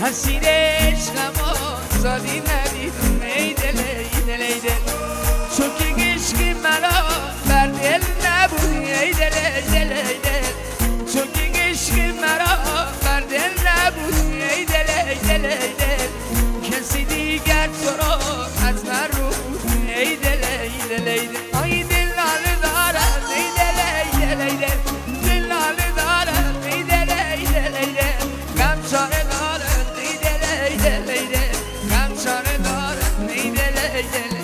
اسیر عشقم زادی ندیدم ای دل ای دل ای دل چون که عشقی مرا بر دل نبودی ای دل ای دل ای دل چون که عشقی مرا بر دل نبودی ای دل ای دل ای دل کسی دیگر تو را از من رو بود ای دل ای دل ای دل آی دل لاله دارم ای دل ای دل ای دل دل لاله دارم ای دل ای دل ای دل غم چاره دارم ای دل ای دل ای دل غم چاره دارم ای دل ای دل